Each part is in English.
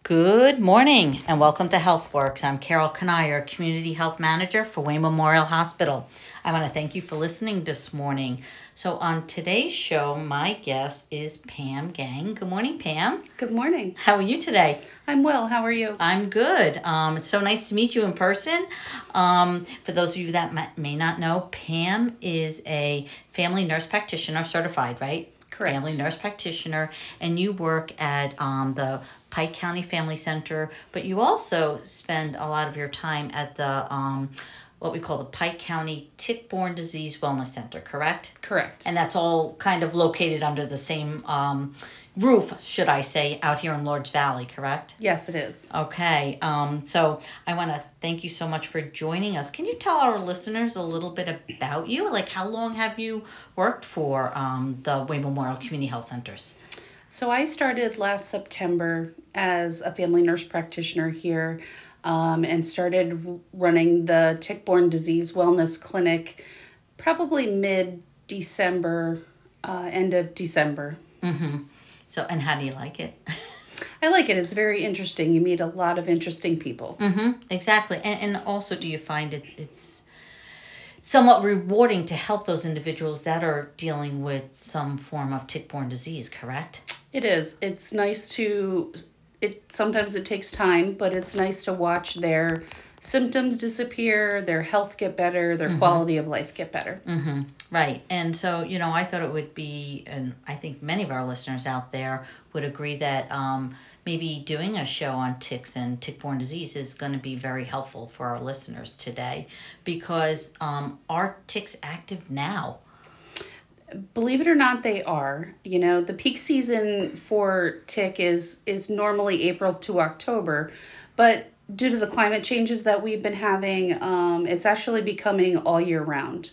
Good morning and welcome to HealthWorks. I'm Carol Kanayer, Community Health Manager for Wayne Memorial Hospital. I want to thank you for listening this morning. So on today's show, my guest is Pam Gang. Good morning, Pam. Good morning. How are you today? I'm well. How are you? I'm good. It's so nice to meet you in person. For those of you that may not know, Pam is a family nurse practitioner certified, right? Correct. Family nurse practitioner, and you work at the Pike County Family Center, but you also spend a lot of your time at the what we call the Pike County Tick-Borne Disease Wellness Center, correct? Correct. And that's all kind of located under the same roof, should I say, out here in Lords Valley, correct? Yes, it is. Okay, so I want to thank you so much for joining us. Can you tell our listeners a little bit about you? Like, how long have you worked for the Wayne Memorial Community Health Centers? So I started last September as a family nurse practitioner here and started running the Tick-Borne Disease Wellness Clinic probably mid-December, end of December. Mm-hmm. So, and how do you like it? I like it. It's very interesting. You meet a lot of interesting people. Mm-hmm. Exactly. And also, do you find it's somewhat rewarding to help those individuals that are dealing with some form of tick-borne disease, correct? It is. It's nice to... Sometimes it takes time, but it's nice to watch their symptoms disappear, their health get better, their quality of life get better. Mm-hmm. Right. And so, I thought it would be, and I think many of our listeners out there would agree that maybe doing a show on ticks and tick-borne disease is going to be very helpful for our listeners today, because are ticks active now? Believe it or not, they are. The peak season for tick is normally April to October, but due to the climate changes that we've been having, it's actually becoming all year round.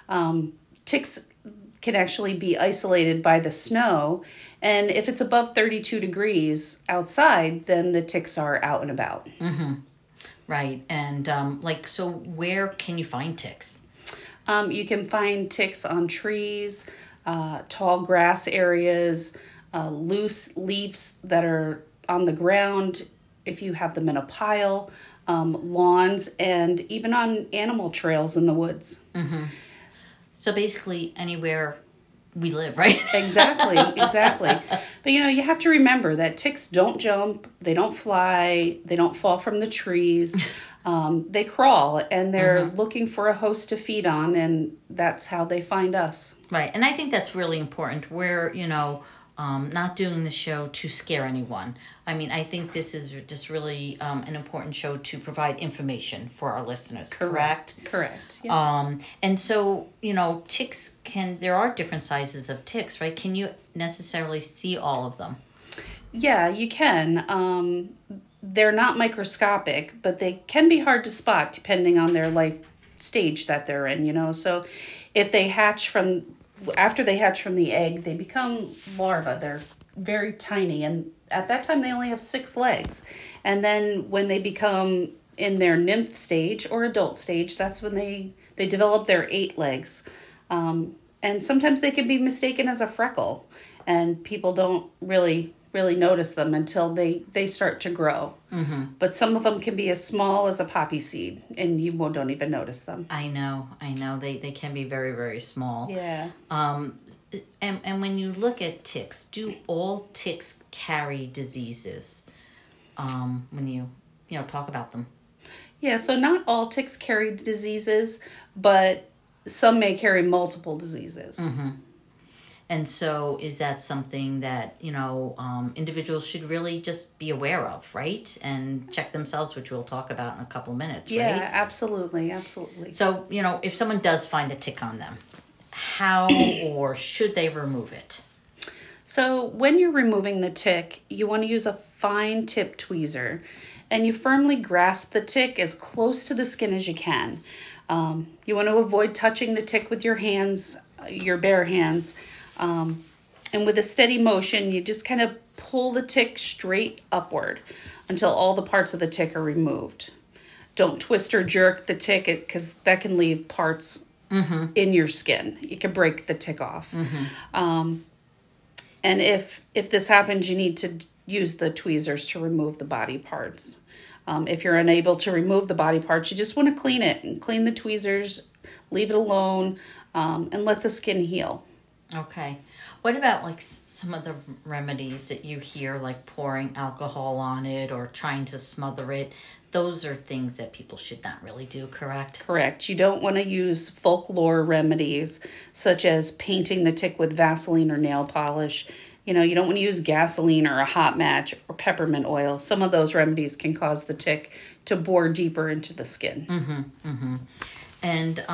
Ticks can actually be isolated by the snow, and if it's above 32 degrees outside, then the ticks are out and about. Mm-hmm. Right. And so where can you find ticks? You can find ticks on trees, tall grass areas, loose leaves that are on the ground, if you have them in a pile, lawns, and even on animal trails in the woods. Mm-hmm. So basically anywhere we live, right? Exactly. But you have to remember that ticks don't jump, they don't fly, they don't fall from the trees. They crawl, and they're looking for a host to feed on, and that's how they find us. Right, and I think that's really important. We're, not doing the show to scare anyone. I mean, I think this is just really an important show to provide information for our listeners, correct? Correct. Yeah. And so, ticks there are different sizes of ticks, right? Can you necessarily see all of them? Yeah, you can. They're not microscopic, but they can be hard to spot depending on their life stage that they're in, So if they after they hatch from the egg, they become larvae. They're very tiny, and at that time they only have 6 legs. And then when they become in their nymph stage or adult stage, that's when they develop their 8 legs. And sometimes they can be mistaken as a freckle, and people don't really notice them until they start to grow. Mm-hmm. But some of them can be as small as a poppy seed, and you don't even notice them. I know. They can be very, very small. Yeah. And when you look at ticks, do all ticks carry diseases? When you talk about them. Yeah, so not all ticks carry diseases, but some may carry multiple diseases. Mm-hmm. And so is that something that, individuals should really just be aware of, right? And check themselves, which we'll talk about in a couple minutes, right? Yeah, absolutely. So, if someone does find a tick on them, how or should they remove it? So when you're removing the tick, you want to use a fine tip tweezer, and you firmly grasp the tick as close to the skin as you can. You want to avoid touching the tick with your hands, your bare hands. And with a steady motion, you just kind of pull the tick straight upward until all the parts of the tick are removed. Don't twist or jerk the tick, because that can leave parts in your skin. You can break the tick off. And if this happens, you need to use the tweezers to remove the body parts. If you're unable to remove the body parts, you just want to clean it and clean the tweezers, leave it alone, and let the skin heal. Okay. What about like some of the remedies that you hear, like pouring alcohol on it or trying to smother it? Those are things that people should not really do, correct? Correct. You don't want to use folklore remedies such as painting the tick with Vaseline or nail polish. You don't want to use gasoline or a hot match or peppermint oil. Some of those remedies can cause the tick to bore deeper into the skin. And,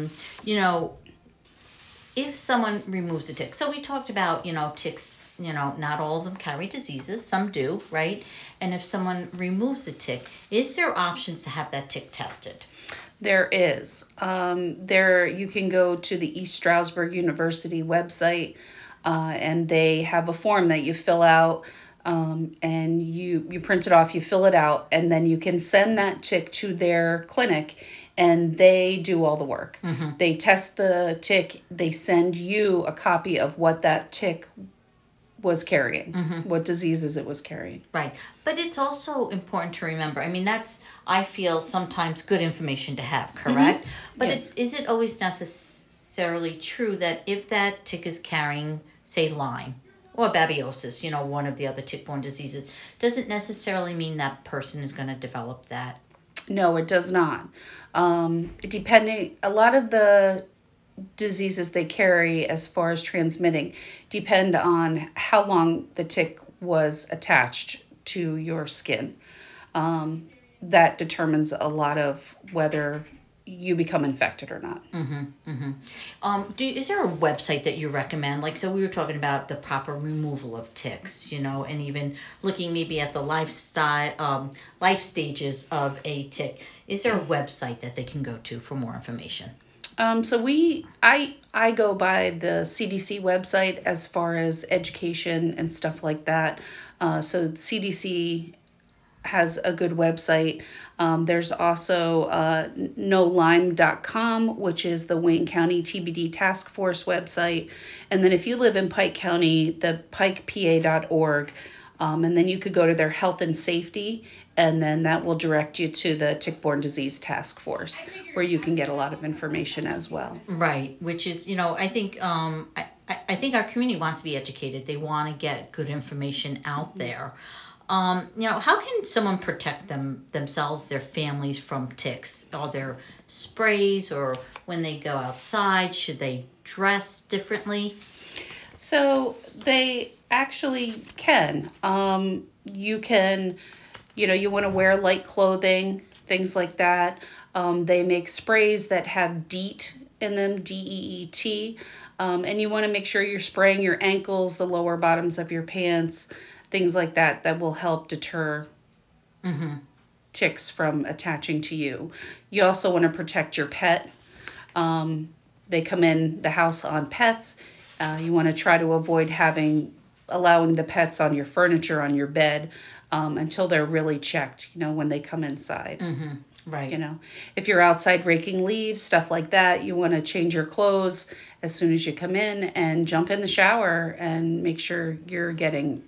if someone removes a tick, so we talked about, ticks, not all of them carry diseases, some do, right? And if someone removes a tick, is there options to have that tick tested? There is. You can go to the East Stroudsburg University website, and they have a form that you fill out, and you print it off, you fill it out, and then you can send that tick to their clinic, and they do all the work. They test the tick, they send you a copy of what that tick was carrying, what diseases it was carrying. Right. But it's also important to remember. I mean, that's, I feel, sometimes good information to have, correct? But Yes. is it always necessarily true that if that tick is carrying, say, Lyme or babesiosis, one of the other tick-borne diseases, does it necessarily mean that person is going to develop that? No, it does not. Depending, a lot of the diseases they carry as far as transmitting depend on how long the tick was attached to your skin. That determines a lot of whether you become infected or not. Is there a website that you recommend? Like, so we were talking about the proper removal of ticks, and even looking maybe at the life stages of a tick. Is there a website that they can go to for more information? I go by the CDC website as far as education and stuff like that. So CDC has a good website. There's also NoLyme.com, which is the Wayne County TBD Task Force website. And then if you live in Pike County, the PikePA.org. And then you could go to their health and safety, and then that will direct you to the Tick-Borne Disease Task Force, where you can get a lot of information as well. Right, which is, I think I think our community wants to be educated. They want to get good information out there. How can someone protect themselves, their families from ticks? Are there sprays, or when they go outside, should they dress differently? So they actually can. You can, you want to wear light clothing, things like that. They make sprays that have DEET in them, DEET. And you want to make sure you're spraying your ankles, the lower bottoms of your pants, things like that, that will help deter ticks from attaching to you. You also want to protect your pet. They come in the house on pets. You want to try to avoid allowing the pets on your furniture, on your bed, until they're really checked, when they come inside. Right. If you're outside raking leaves, stuff like that, you want to change your clothes as soon as you come in and jump in the shower and make sure you're getting,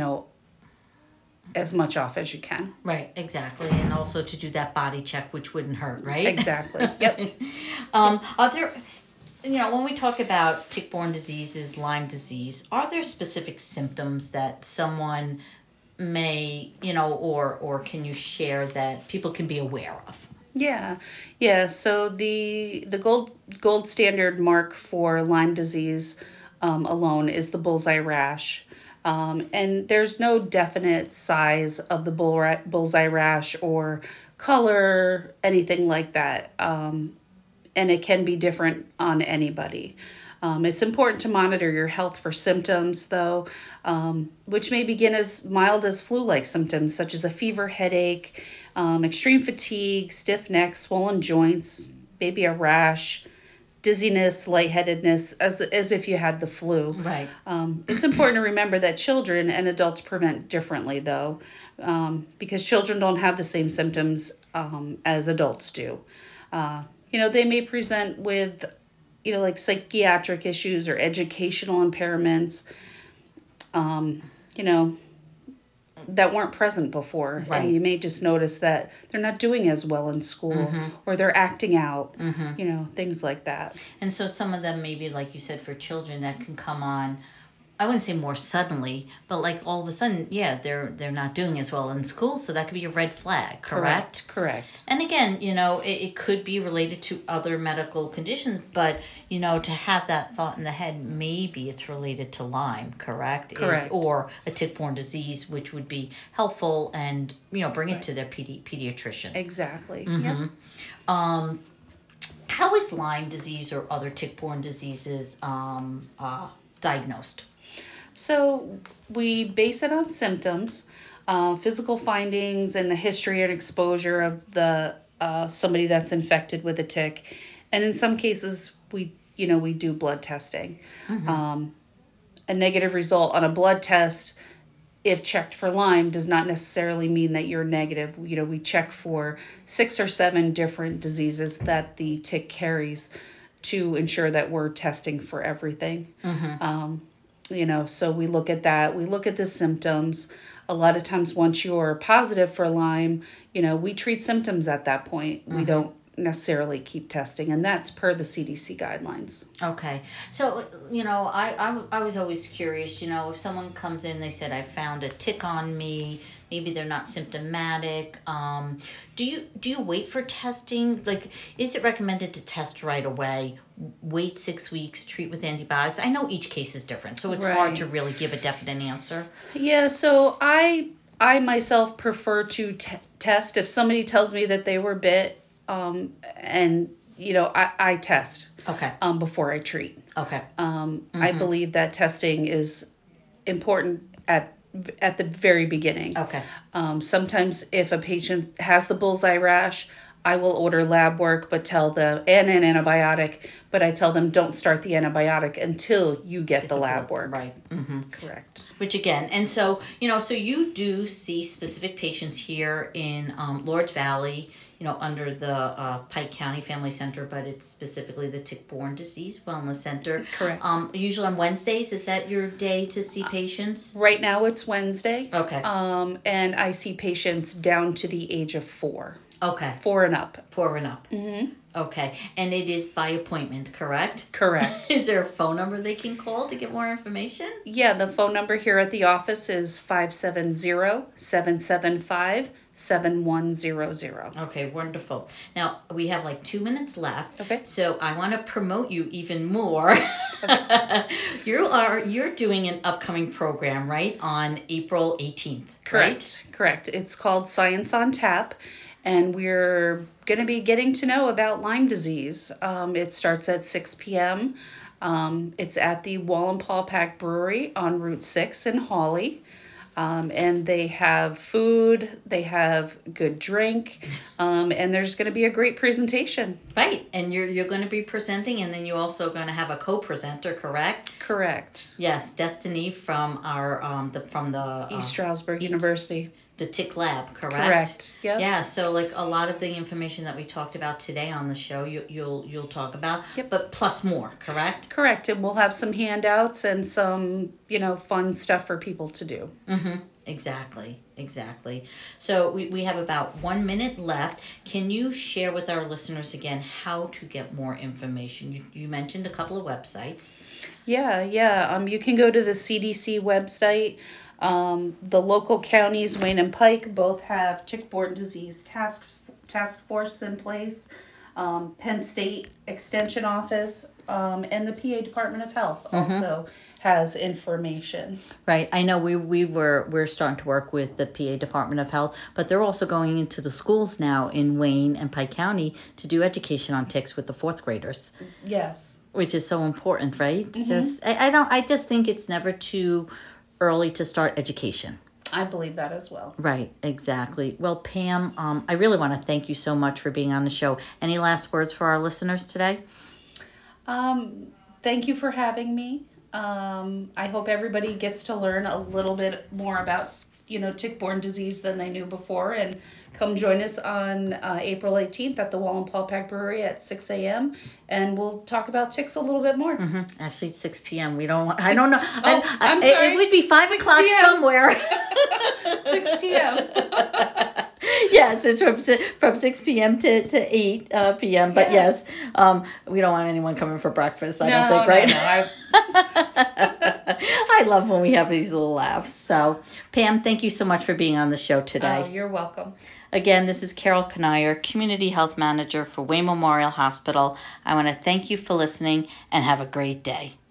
as much off as you can. Right, exactly. And also to do that body check, which wouldn't hurt, right? Exactly. Yep. Are there, when we talk about tick-borne diseases, Lyme disease, are there specific symptoms that someone may, or can you share that people can be aware of? Yeah. So the gold standard mark for Lyme disease alone is the bullseye rash. And there's no definite size of the bullseye rash or color, anything like that. And it can be different on anybody. It's important to monitor your health for symptoms, though, which may begin as mild as flu-like symptoms, such as a fever, headache, extreme fatigue, stiff neck, swollen joints, maybe a rash, dizziness, lightheadedness, as if you had the flu. Right. It's important to remember that children and adults present differently, though, because children don't have the same symptoms as adults do. They may present with, like psychiatric issues or educational impairments. that weren't present before. Right. And you may just notice that they're not doing as well in school or they're acting out, things like that. And so some of them, maybe like you said, for children that can come on, I wouldn't say more suddenly, but like all of a sudden, yeah, they're not doing as well in school, so that could be a red flag, correct? Correct. And again, it could be related to other medical conditions, but to have that thought in the head, maybe it's related to Lyme, correct? Correct. Or a tick-borne disease, which would be helpful, and bring it to their pediatrician. Exactly. Mm-hmm. Yep. How is Lyme disease or other tick-borne diseases diagnosed? So we base it on symptoms, physical findings, and the history and exposure of the somebody that's infected with a tick, and in some cases we do blood testing. A negative result on a blood test, if checked for Lyme, does not necessarily mean that you're negative. We check for 6 or 7 different diseases that the tick carries to ensure that we're testing for everything. So we look at that. We look at the symptoms. A lot of times once you're positive for Lyme, we treat symptoms at that point. We don't necessarily keep testing, and that's per the CDC guidelines. Okay. So, I was always curious, if someone comes in, they said, I found a tick on me, maybe they're not symptomatic. Do you wait for testing? Like, is it recommended to test right away? Wait 6 weeks, treat with antibiotics? I know each case is different, so it's hard to really give a definite answer. Yeah, so I myself prefer to test. If somebody tells me that they were bit, I test. Okay. Before I treat. Okay. I believe that testing is important at the very beginning. Okay. Sometimes if a patient has the bullseye rash, I will order lab work, and an antibiotic, but I tell them don't start the antibiotic until you get the lab work. Right. Mm-hmm. Correct. Which again, and so, so you do see specific patients here in Lords Valley, under the Pike County Family Center, but it's specifically the Tick-Borne Disease Wellness Center. Correct. Usually on Wednesdays, is that your day to see patients? Right now it's Wednesday. Okay. And I see patients down to the age of 4. Okay. 4 and up. 4 and up. Mm-hmm. Okay. And it is by appointment, correct? Correct. Is there a phone number they can call to get more information? Yeah, the phone number here at the office is 570-775-7100. Okay, wonderful. Now, we have like 2 minutes left. Okay. So I want to promote you even more. Okay. You're doing an upcoming program, right? On April 18th, Correct. Right? Correct. It's called Science on Tap. And we're going to be getting to know about Lyme disease. It starts at 6 p.m. It's at the Wallenpaupack Brewery on Route 6 in Hawley. And they have food, they have good drink, and there's going to be a great presentation. Right, and you're going to be presenting, and then you're also going to have a co-presenter, correct? Correct. Yes, Destiny from our East Stroudsburg University. The Tick Lab, correct? Correct. Yep. Yeah. So, like a lot of the information that we talked about today on the show, you'll talk about. Yep. But plus more, correct? Correct. And we'll have some handouts and some fun stuff for people to do. Mm-hmm. Exactly. So we have about 1 minute left. Can you share with our listeners again how to get more information? You mentioned a couple of websites. Yeah. You can go to the CDC website. The local counties, Wayne and Pike, both have tick-borne disease task force in place. Penn State Extension Office and the PA Department of Health also has information. Right. I know we're starting to work with the PA Department of Health, but they're also going into the schools now in Wayne and Pike County to do education on ticks with the 4th graders. Yes. Which is so important, right? I just think it's never too early to start education. I believe that as well. Right, exactly. Well, Pam, I really want to thank you so much for being on the show. Any last words for our listeners today? Thank you for having me. I hope everybody gets to learn a little bit more about tick-borne disease than they knew before. And come join us on April 18th at the Wallenpaupack Brewery at 6 a.m. and we'll talk about ticks a little bit more. Actually, it's 6 p.m. We don't. I don't know. I'm sorry. It would be 5 o'clock PM. somewhere. 6 p.m. Yes, it's from 6 p.m. to 8 p.m. But yes, we don't want anyone coming for breakfast. I don't think, right? No. I love when we have these little laughs. So, Pam, thank you so much for being on the show today. Oh, you're welcome. Again, this is Carol Kanier, Community Health Manager for Wayne Memorial Hospital. I want to thank you for listening and have a great day.